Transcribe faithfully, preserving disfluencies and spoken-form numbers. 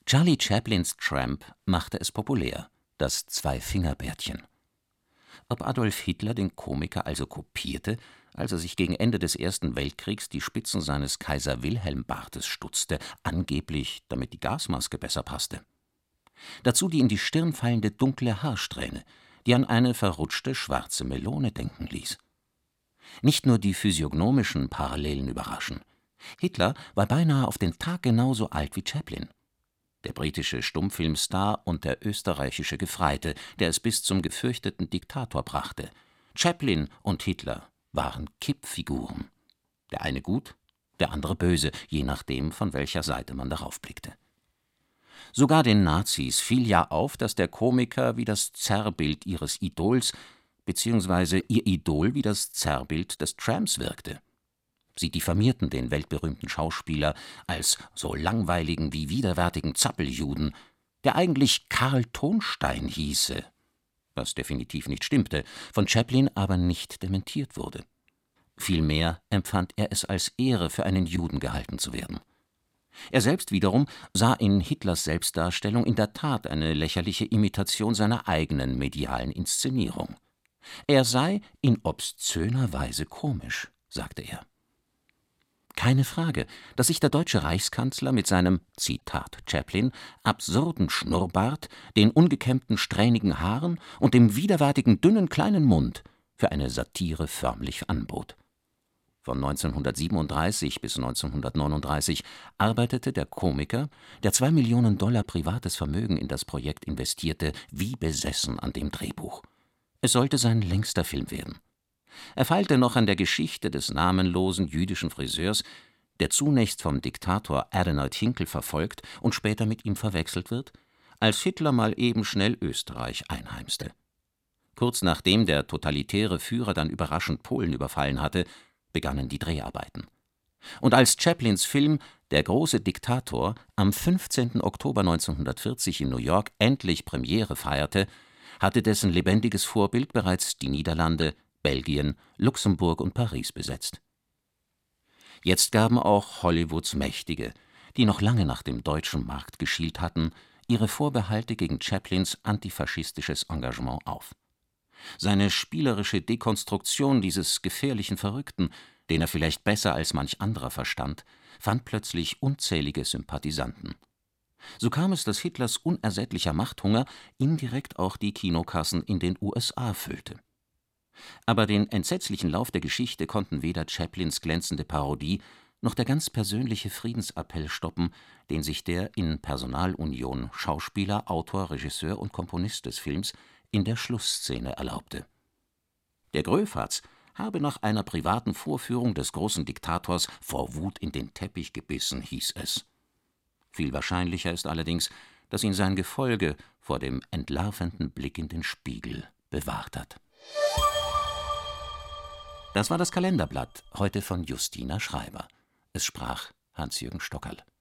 Charlie Chaplins Tramp machte es populär, das Zwei-Finger-Bärtchen. Ob Adolf Hitler den Komiker also kopierte, als er sich gegen Ende des Ersten Weltkriegs die Spitzen seines Kaiser-Wilhelm-Bartes stutzte, angeblich damit die Gasmaske besser passte. Dazu die in die Stirn fallende dunkle Haarsträhne, die an eine verrutschte schwarze Melone denken ließ. Nicht nur die physiognomischen Parallelen überraschen. Hitler war beinahe auf den Tag genauso alt wie Chaplin. Der britische Stummfilmstar und der österreichische Gefreite, der es bis zum gefürchteten Diktator brachte. Chaplin und Hitler waren Kippfiguren. Der eine gut, der andere böse, je nachdem, von welcher Seite man darauf blickte. Sogar den Nazis fiel ja auf, dass der Komiker wie das Zerrbild ihres Idols bzw. ihr Idol wie das Zerrbild des Tramps wirkte. Sie diffamierten den weltberühmten Schauspieler als so langweiligen wie widerwärtigen Zappeljuden, der eigentlich Karl Tonstein hieße, was definitiv nicht stimmte, von Chaplin aber nicht dementiert wurde. Vielmehr empfand er es als Ehre, für einen Juden gehalten zu werden. Er selbst wiederum sah in Hitlers Selbstdarstellung in der Tat eine lächerliche Imitation seiner eigenen medialen Inszenierung. Er sei in obszöner Weise komisch, sagte er. Keine Frage, dass sich der deutsche Reichskanzler mit seinem, Zitat Chaplin, absurden Schnurrbart, den ungekämmten strähnigen Haaren und dem widerwärtigen dünnen kleinen Mund für eine Satire förmlich anbot. Von neunzehnhundertsiebenunddreißig bis neunzehnhundertneununddreißig arbeitete der Komiker, der zwei Millionen Dollar privates Vermögen in das Projekt investierte, wie besessen an dem Drehbuch. Es sollte sein längster Film werden. Er feilte noch an der Geschichte des namenlosen jüdischen Friseurs, der zunächst vom Diktator Adenoid Hinkel verfolgt und später mit ihm verwechselt wird, als Hitler mal eben schnell Österreich einheimste. Kurz nachdem der totalitäre Führer dann überraschend Polen überfallen hatte, begannen die Dreharbeiten. Und als Chaplins Film Der große Diktator am fünfzehnten Oktober neunzehnhundertvierzig in New York endlich Premiere feierte, hatte dessen lebendiges Vorbild bereits die Niederlande, Belgien, Luxemburg und Paris besetzt. Jetzt gaben auch Hollywoods Mächtige, die noch lange nach dem deutschen Markt geschielt hatten, ihre Vorbehalte gegen Chaplins antifaschistisches Engagement auf. Seine spielerische Dekonstruktion dieses gefährlichen Verrückten, den er vielleicht besser als manch anderer verstand, fand plötzlich unzählige Sympathisanten. So kam es, dass Hitlers unersättlicher Machthunger indirekt auch die Kinokassen in den U S A füllte. Aber den entsetzlichen Lauf der Geschichte konnten weder Chaplins glänzende Parodie noch der ganz persönliche Friedensappell stoppen, den sich der in Personalunion Schauspieler, Autor, Regisseur und Komponist des Films in der Schlussszene erlaubte. Der Gröfatz habe nach einer privaten Vorführung des großen Diktators vor Wut in den Teppich gebissen, hieß es. Viel wahrscheinlicher ist allerdings, dass ihn sein Gefolge vor dem entlarvenden Blick in den Spiegel bewahrt hat. Das war das Kalenderblatt, heute von Justina Schreiber. Es sprach Hans-Jürgen Stockerl.